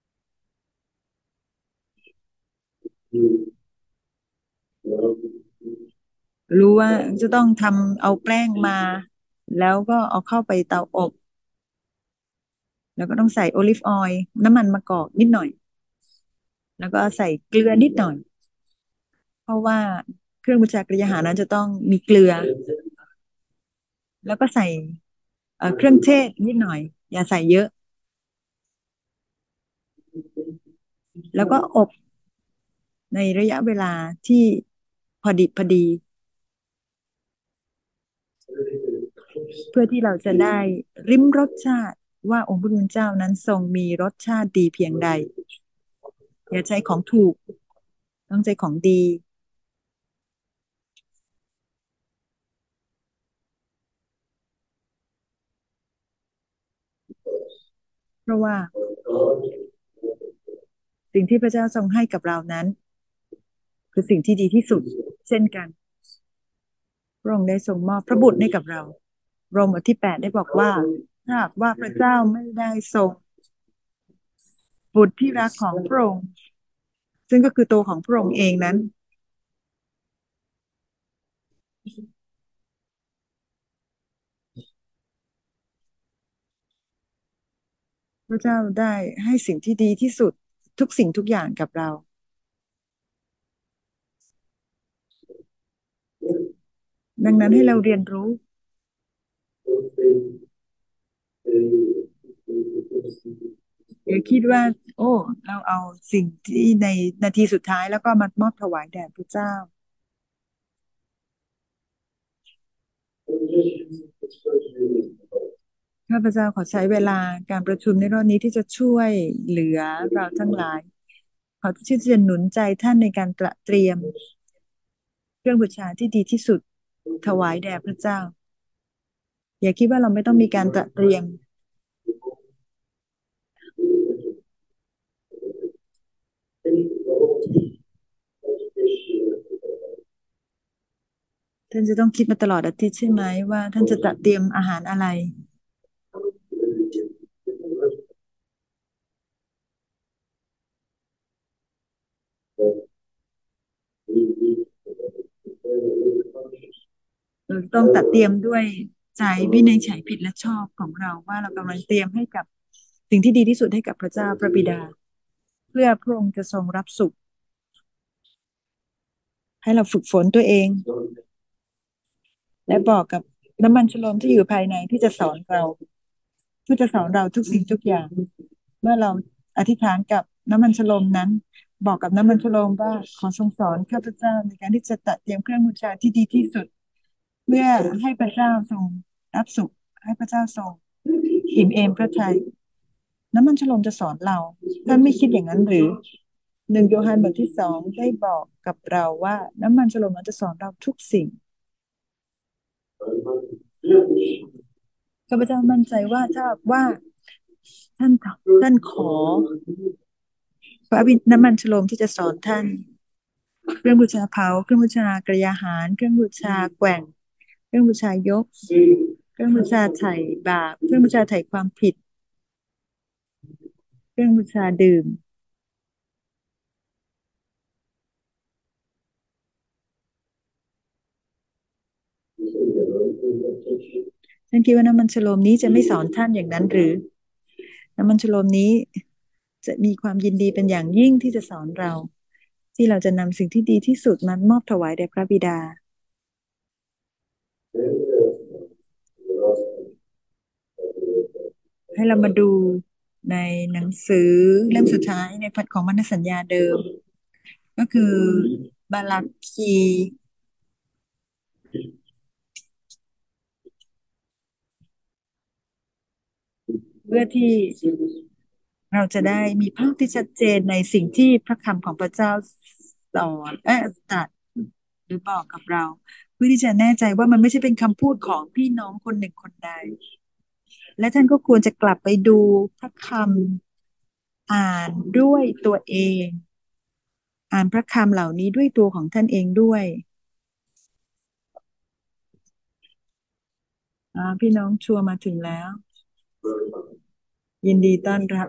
รู้ว่าจะต้องทำเอาแป้งมาแล้วก็เอาเข้าไปเตาอบแล้วก็ต้องใส่โอลิฟออยล์น้ำมันมะกอกนิดหน่อยแล้วก็ใส่เกลือนิดหน่อยเพราะว่าเครื่องบูชากริยาอาหารนั้นจะต้องมีเกลือแล้วก็ใส่เอ่อเครื่องเทศนิดหน่อยอย่าใส่เยอะแล้วก็อบในระยะเวลาที่พอดิบพอดีเพื่อที่เราจะได้ริมรสชาติว่าองค์พระผู้เป็นเจ้านั้นทรงมีรสชาติดีเพียงใดอย่าใช้ของถูกต้องใช้ของดีเพราะว่าสิ่งที่พระเจ้าทรงให้กับเรานั้นคือสิ่งที่ดีที่สุดเช่นกันพระองค์ได้ทรงมอบพระบุตรให้กับเราโรมบทที่แปดได้บอกว่าถ้าหากว่าพระเจ้าไม่ได้ทรงบุตรที่รักของพระองค์ซึ่งก็คือตัวของพระองค์เองนั้นพระเจ้าได้ให้สิ่งที่ดีที่สุดทุกสิ่งทุกอย่างกับเราดังนั้นให้เราเรียนรู้อย่าคิดว่าโอ้เราเอาสิ่งที่ในนาทีสุดท้ายแล้วก็มามอบถวายแด่พระเจ้าข้าพเจ้าขอใช้เวลาการประชุมในรอบนี้ที่จะช่วยเหลือเราทั้งหลายขอที่จะหนุนใจท่านในการตระเตรียมเครื่องบูชาที่ดีที่สุดถวายแด่พระเจ้าอย่าคิดว่าเราไม่ต้องมีการตระเตรียมท่านจะต้องคิดมาตลอดอาทิตย์ใช่ไหมว่าท่านจะตระเตรียมอาหารอะไรเราต้องตระเตรียมด้วยใจวินัยฉัยผิดและชอบของเราว่าเรากำลังเตรียมให้กับสิ่งที่ดีที่สุดให้กับพระเจ้าพระบิดาเพื่อพระองค์จะทรงรับสุขให้เราฝึกฝนตัวเองและบอกกับน้ำมันชโลมที่อยู่ภายในที่จะสอนเราที่จะสอนเราทุกสิ่งทุกอย่างเมื่อเราอธิษฐานกับน้ำมันชโลมนั้นบอกกับน้ำมันชโลมว่าขอทรงสอนข้าพเจ้าในการที่จะตัดเตรียมเครื่องบูชาที่ดีที่สุดเพื่อให้พระเจ้าทรงรับสุขให้พระเจ้าทรงอิ่มเอมพระทัยน้ำมันชโลมจะสอนเราท่านไม่คิดอย่างนั้นหรือหนึ่งโยฮันบทที่สองได้บอกกับเราว่าน้ำมันชโลมมันจะสอนเราทุกสิ่ง ข้าพเจ้ามั่นใจว่าถ้าว่าท่านท่านขอพระวิน้ำมันฉโลมที่จะสอนท่านเครื่องบูชาเผาเครื่องบูชากระยาหารเครื่องบูชาแกว่งเครื่องบูชายกเครื่องบูชาไถ่บาปเครื่องบูชาไถ่ความผิดเครื่องบูชาดื่มท่านคิดว่าน้ำมันฉโลมนี้จะไม่สอนท่านอย่างนั้นหรือน้ำมันฉโลมนี้จะมีความยินดีเป็นอย่างยิ่งที่จะสอนเราที่เราจะนำสิ่งที่ดีที่สุดมามอบถวายแด่พระบิดาให้เรามาดูในหนังสือเล่มสุดท้ายในพันของพันธสัญญาเดิมก็คือบาลักคีเพื่อที่เราจะได้มีภาพที่ชัดเจนในสิ่งที่พระคำของพระเจ้าสอนเออตรัสหรือบอกกับเราเพื่อที่จะแน่ใจว่ามันไม่ใช่เป็นคำพูดของพี่น้องคนหนึ่งคนใดและท่านก็ควรจะกลับไปดูพระคำอ่านด้วยตัวเองอ่านพระคำเหล่านี้ด้วยตัวของท่านเองด้วยอ่าพี่น้องชัวร์มาถึงแล้วยินดีต้อนรับ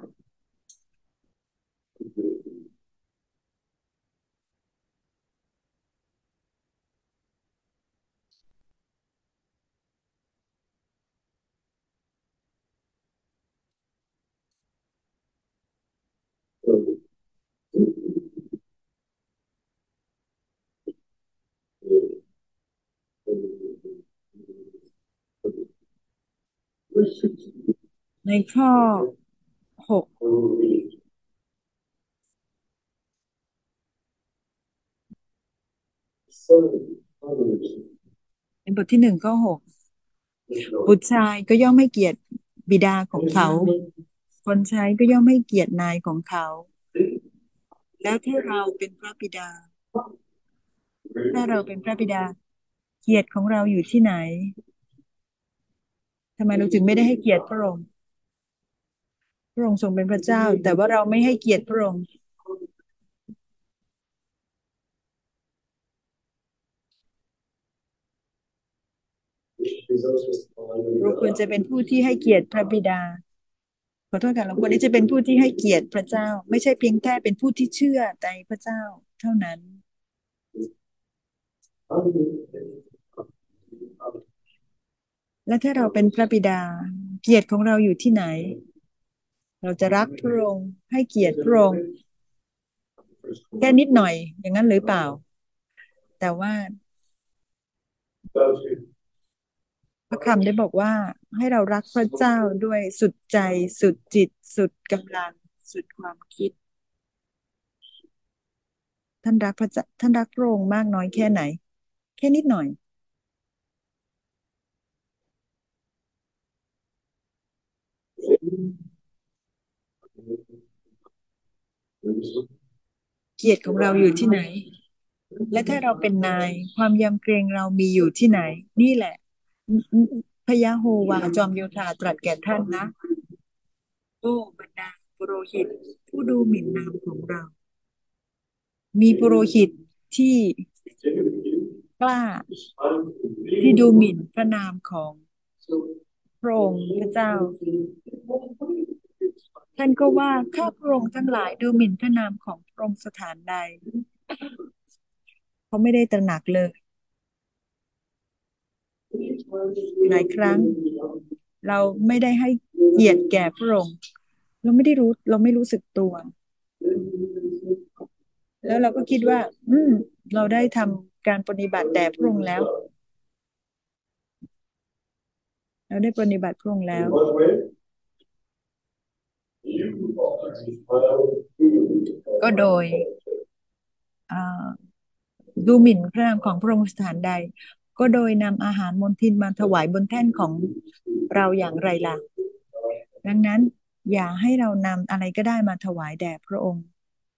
ในข้อหกในบทที่หนึ่งข้อหกบุตรชายก็ย่อมให้เกียรติบิดาของเขาคนใช้ก็ย่อมให้เกียรตินายของเขาแล้วถ้าเราเป็นพระบิดาถ้าเราเป็นพระบิดาเกียรติของเราอยู่ที่ไหนทำไมเราจึงไม่ได้ให้เกียรติพระองค์พระองค์ทรงเป็นพระเจ้าแต่ว่าเราไม่ให้เกียรติพระองค์เราควรจะเป็นผู้ที่ให้เกียรติพระบิดาขอโทษค่ะเราควรที่จะเป็นผู้ที่ให้เกียรติพระเจ้าไม่ใช่เพียงแค่เป็นผู้ที่เชื่อในพระเจ้าเท่านั้นและถ้าเราเป็นพระบิดาเกียรติของเราอยู่ที่ไหนเราจะรักพระองค์ให้เกียรติพระองค์แค่นิดหน่อยอย่างนั้นหรือเปล่าแต่ว่าพระคำได้บอกว่าให้เรารักพระเจ้าด้วยสุดใจสุดจิตสุดกำลังสุดความคิดท่านรักพระเจ้าท่านรักพระองค์มากน้อยแค่ไหนแค่นิดหน่อยเกียรติของเราอยู่ที่ไหนและถ้าเราเป็นนายความยำเกรงเรามีอยู่ที่ไหนนี่แหละพระยะโฮวาจอมโยธาตรัสแก่ท่านนะโอ้บรรดาปุโรหิตผู้ดูหมิ่นนามของเรามีปุโรหิตที่กล้าที่ดูหมิ่นพระนามของพระองค์พระเจ้าท่านก็ว่าข้าพระองค์ทั้งหลายดูหมิ่นพระนามของพระองค์สถานใดเขาไม่ได้ตระหนักเลยหลายครั้งเราไม่ได้ให้เกียรติแก่พระองค์เราไม่ได้รู้เราไม่รู้สึกตัวแล้วเราก็คิดว่าอืมเราได้ทำการปฏิบัติแด่พระองค์แล้วเราได้ปฏิบัติพระองค์แล้วก็โดยอ่า ดูหมิ่นพระนามของพระองค์สถานใดก็โดยนำอาหารมณฑินมาถวายบนแท่นของเราอย่างไรล่ะดังนั้นอย่าให้เรานำอะไรก็ได้มาถวายแด่พระองค์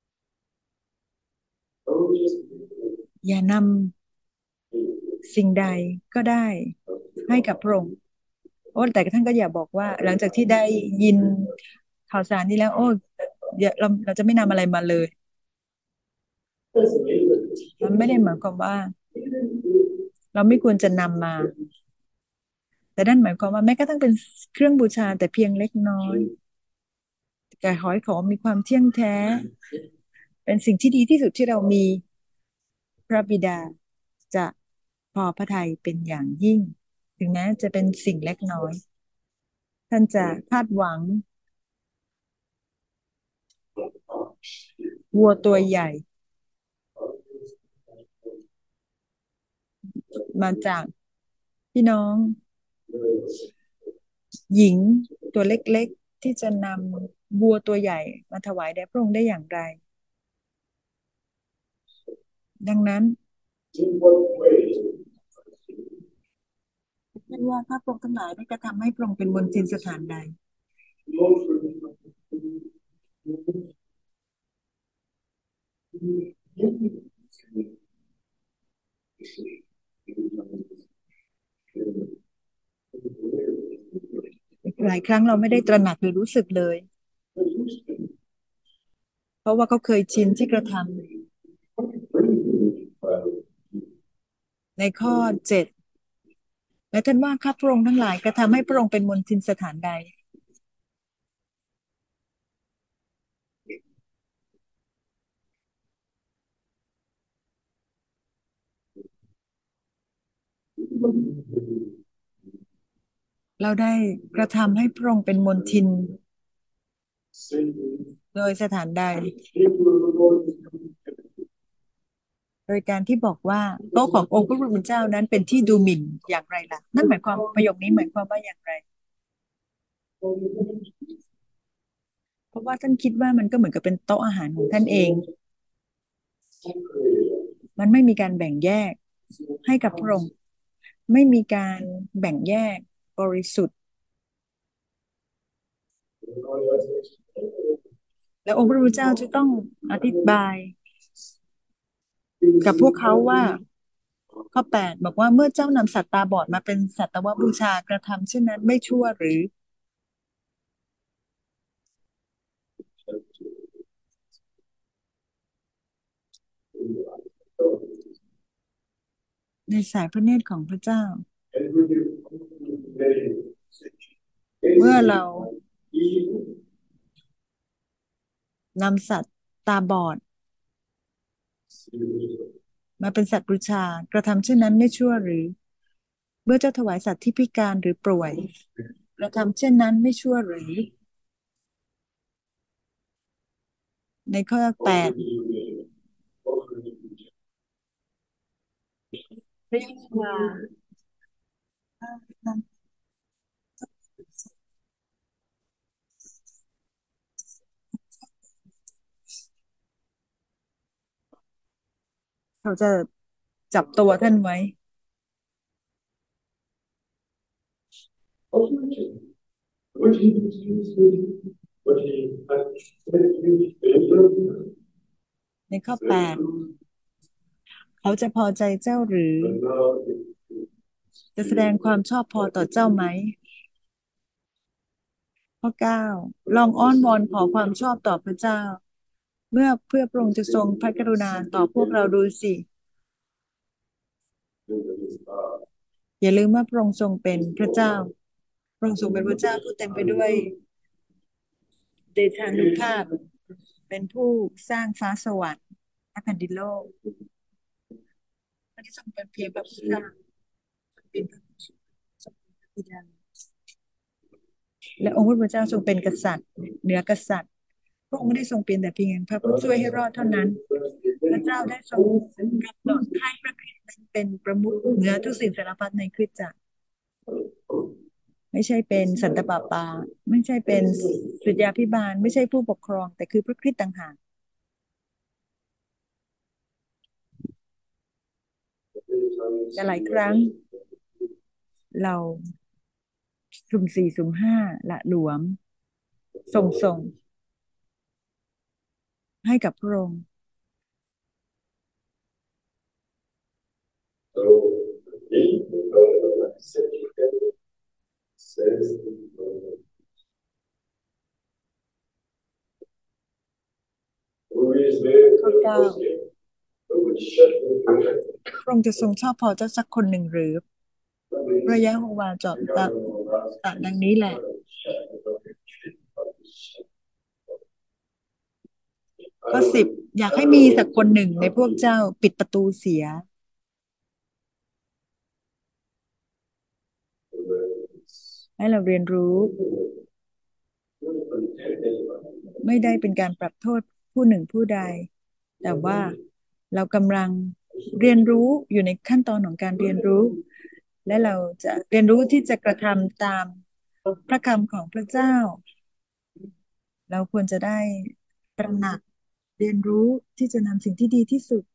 อย่านำสิ่งใดก็ได้ให้กับพระองค์โอ้แต่ท่านก็อย่าบอกว่าหลังจากที่ได้ยินข่าวสารนี้แล้วโอ้อย่าเราเราจะไม่นำอะไรมาเลยมันไม่ได้หมายความว่าเราไม่ควรจะนำมาแต่นั่นหมายความว่าแม้กระทั่งเป็นเครื่องบูชาแต่เพียงเล็กน้อย แต่ขอให้ของมีความเที่ยงแท้เป็นสิ่งที่ดีที่สุดที่เรามีพระบิดาจะพอพระทัยเป็นอย่างยิ่งถึงแม้จะเป็นสิ่งเล็กน้อยท่านจะคาดหวังวัวตัวใหญ่มาจากพี่น้องหญิงตัวเล็กๆที่จะนำวัวตัวใหญ่มาถวายแด่พระองค์ได้อย่างไรดังนั้นท่านว่าข้าพระองค์ทั้งหลายได้กระทำให้พระองค์เป็นมณฑินสถานใดหลายครั้งเราไม่ได้ตระหนักหรือรู้สึกเลยเพราะว่าเขาเคยชินที่กระทำในข้อเจ็ดและท่านว่าข้าพระองค์ทั้งหลายกระทำให้พระองค์เป็นมณฑินสถานใดเราได้กระทำให้พระองค์เป็นมณฑินโดยสถานใดโดยการที่บอกว่าโต๊ะขององค์พระผู้เป็นเจ้านั้นเป็นที่ดูหมิ่นอย่างไรล่ะนั่นหมายความประโยคนี้หมายความว่าอย่างไรเพราะว่าท่านคิดว่ามันก็เหมือนกับเป็นโต๊ะอาหารของท่านเองมันไม่มีการแบ่งแยกให้กับพระองค์ไม่มีการแบ่งแยกบริสุทธิ์และองค์พระผู้เป็นเจ้าจะต้องอธิบายกับพวกเขาว่าข้อแปดบอกว่าเมื่อเจ้านำสัตว์ตาบอดมาเป็นสัตวบูชากระทำเช่นนั้นไม่ชั่วหรือในสายพระเนตรของพระเจ้าเมื่อเรานำสัตว์ตาบอดมาเป็นสัตว์บูชากระทำเช่นนั้นไม่ชั่วหรือเมื่อเจ้าถวายสัตว์ที่พิการหรือป่วยกระทำเช่นนั้นไม่ชั่วหรือในข้อแปดพระยะวาเขาจะจับตัวท่านไว้ในข้อแปดเขาจะพอใจเจ้าหรือจะแสดงความชอบพอต่อเจ้าไหมข้อเก้าลองอ้อนวอนขอความชอบต่อพระเจ้าเมื่อเพื่อพระองค์จะทรงพระกรุณาต่อพวกเราดูสิอย่าลืมว่าพระองค์ทรงเป็นพระเจ้าพระองค์ทรงเป็นพระเจ้าผู้เต็มไปด้วยเดชานุภาพเป็นผู้สร้างฟ้าสวรรค์และแผ่นดินโลกไม่ได้ทรงเป็นเพียงพระผู้สร้างเป็นพระผู้ทรงเป็นพระบิดาและองค์พระผู้เป็นเจ้าทรงเป็นกษัตริย์เหนือกษัตริย์พระองค์ไม่ได้ทรงเป็นแต่เพียงพระผู้ช่วยให้รอดเท่านั้นพระเจ้าได้ทรงกำหนดให้พระคริสต์นั้นเป็นประมุขเหนือทุกสิ่งสารพัดในคริสตจักรไม่ใช่เป็นสันตะปาปาไม่ใช่เป็นศิษยาภิบาลไม่ใช่ผู้ปกครองแต่คือพระคริสต์ต่างหากแต่หลายครั้งเราสุ่มสี่สุ่มห้าละหลวมส่งส่งให้กับพระองค์ข้อเก้าพระองค์จะทรงชอบพอเจ้าสักคนหนึ่งหรือพระยะโฮวาจอบตรัสดังนี้แหละข้อสิบอยากให้มีสักคนหนึ่งในพวกเจ้าปิดประตูเสียให้เราเรียนรู้ไม่ได้เป็นการปรับโทษผู้หนึ่งผู้ใดแต่ว่าเรากำลังเรียนรู้อยู่ในขั้นตอนของการเรียนรู้และเราจะเรียนรู้ที่จะกระทำตามพระคำของพระเจ้าเราควรจะได้ตระหนักเรียนรู้ที่จะนำสิ่งที่ดีที่สุด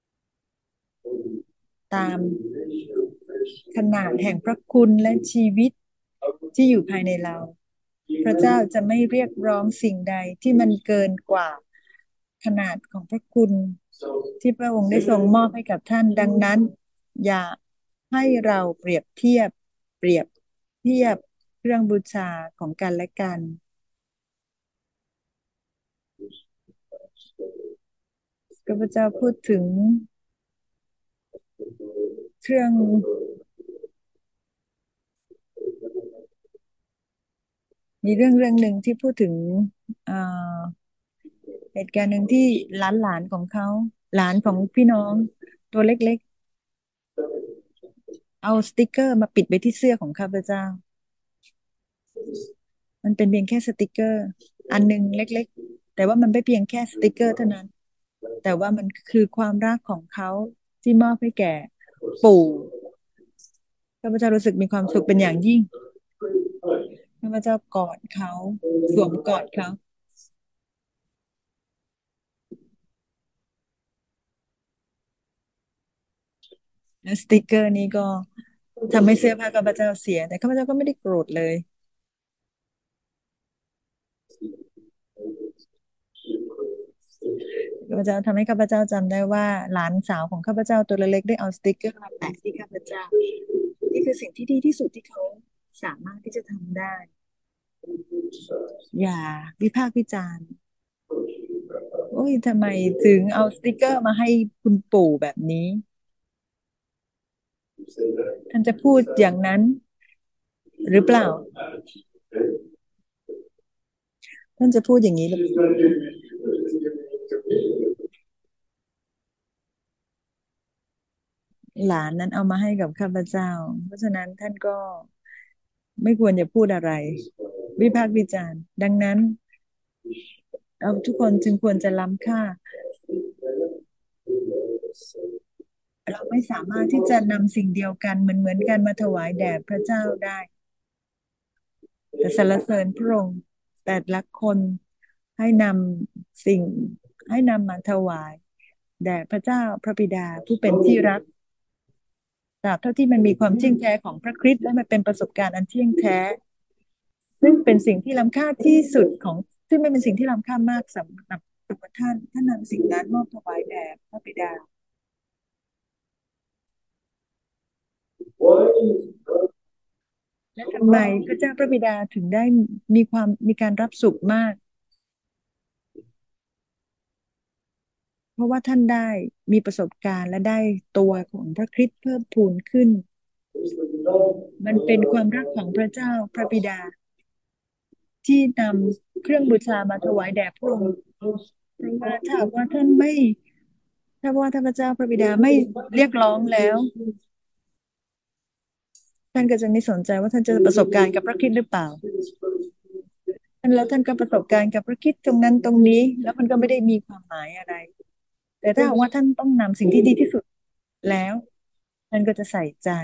ตามขนาดแห่งพระคุณและชีวิตที่อยู่ภายในเรา พระเจ้าจะไม่เรียกร้องสิ่งใดที่มันเกินกว่าขนาดของพระคุณที่พระองค์ได้ทรงมอบให้กับท่านดังนั้นอย่าให้เราเปรียบเทียบเปรียบเทียบเครื่องบูชาของกันและกันข้าพเจ้าพูดถึงเครื่องมีเรื่องเรื่องหนึ่งที่พูดถึงเอ่อเหตุการณ์หนึ่งที่หลานหลานของเขาหลานของพี่น้องตัวเล็กๆเอาสติกเกอร์มาปิดไว้ที่เสื้อของข้าพเจ้า มันเป็นเพียงแค่สติกเกอร์อันหนึงเล็กๆแต่ว่ามันไม่เพียงแค่สติกเกอร์เท่านั้นแต่ว่ามันคือความรักของเขาที่มอบให้แก่ปู่ข้าพเจ้ารู้สึกมีความสุขเป็นอย่างยิ่งข้าพเจ้ากอดเขาสวมกอดเขาและสติกเกอร์นี้ก็ทำให้เสื้อผ้าข้าพเจ้าเสียแต่ข้าพเจ้าก็ไม่ได้โกรธเลยข้าพเจ้าทำให้ข้าพเจ้าจำได้ว่าหลานสาวของข้าพเจ้าตัวเล็กๆได้เอาสติกเกอร์มาแปะที่ข้าพเจ้านี่คือสิ่งที่ดีที่สุดที่เขาสามารถที่จะทำได้ อย่าวิพากษ์วิจารณ์โอ้ยทำไมถึงเอาสติกเกอร์มาให้คุณปู่แบบนี้ท่านจะพูดอย่างนั้นหรือเปล่าท่านจะพูดอย่างนี้หรือเปล่าหลานนั้นเอามาให้กับข้าพเจ้าเพราะฉะนั้นท่านก็ไม่ควรจะพูดอะไรวิพากษ์วิจารณ์ดังนั้นเราทุกคนจึงควรจะล้ำค่าเราไม่สามารถที่จะนำสิ่งเดียวกันเหมือนเหมือนกันมาถวายแด่พระเจ้าได้ แต่สรรเสริญพระองค์แต่ละคนให้นำสิ่งให้นำมาถวายแด่พระเจ้าพระบิดาผู้เป็นที่รักตราบเท่าที่มันมีความเที่ยงแท้ของพระคริสต์และมันเป็นประสบการณ์อันเที่ยงแท้ซึ่งเป็นสิ่งที่ล้ำค่าที่สุดของซึ่งไม่เป็นสิ่งที่ล้ำค่ามากสำหรับตัวท่านท่านนำสิ่งนั้นมอบถวายแด่พระบิดาและทำไมพระเจ้าพระบิดาถึงได้มีความมีการรับสุขมาก เพราะว่าท่านได้มีประสบการณ์และได้ตัวของพระคริสต์เพิ่มพูนขึ้น มันเป็นความรักของพระเจ้าพระบิดาที่นำเครื่องบูชามาถวายแด่พระองค์เพราะว่าถ้าหากว่าท่านไม่ถ้าว่าถ้าพระเจ้าพระบิดาไม่เรียกร้องแล้วท่านก็จะไม่สนใจว่าท่านจะประสบการณ์กับพระคริสต์หรือเปล่าท่านแล้วท่านก็ประสบการณ์กับพระคริสต์ตรงนั้นตรงนี้แล้วมันก็ไม่ได้มีความหมายอะไรแต่ถ้าหากว่าท่านต้องนำสิ่งที่ดีที่สุดแล้วท่านก็จะใส่ใจ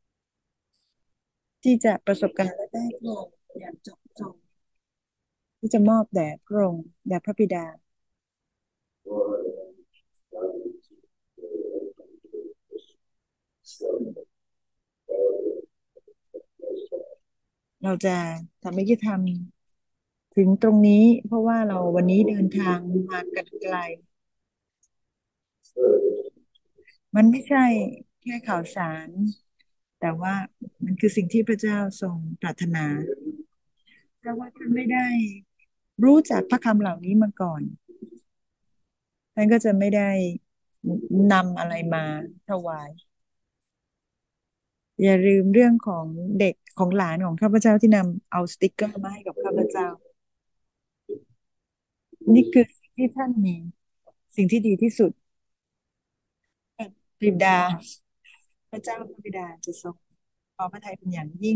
ที่จะประสบการณ์และได้พระองค์อย่างเจาะจงที่จะมอบแด่พระองค์แด่พระบิดาเราจะทำให้ที่ทำถึงตรงนี้เพราะว่าเราวันนี้เดินทางมากันไกลมันไม่ใช่แค่ข่าวสารแต่ว่ามันคือสิ่งที่พระเจ้าทรงปรารถนาเพราะว่าท่านไม่ได้รู้จักพระคำเหล่านี้มาก่อนท่านก็จะไม่ได้นำอะไรมาถวาย อย่าลืมเรื่องของเด็กของหลานของข้าพเจ้าที่นำเอาสติกเกอร์มาให้กับข้าพเจ้านี่คือสิ่งที่ท่านมีสิ่งที่ดีที่สุดบิดาพระเจ้าพระบิดาจะทรงพอพระทัยเป็นอย่างยิ่ง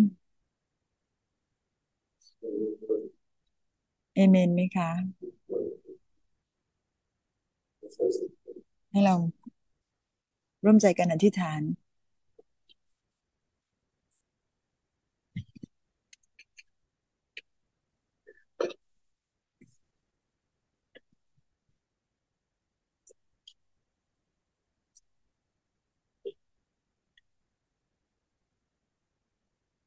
เอเมนไหมคะให้เราร่วมใจกันอธิษฐาน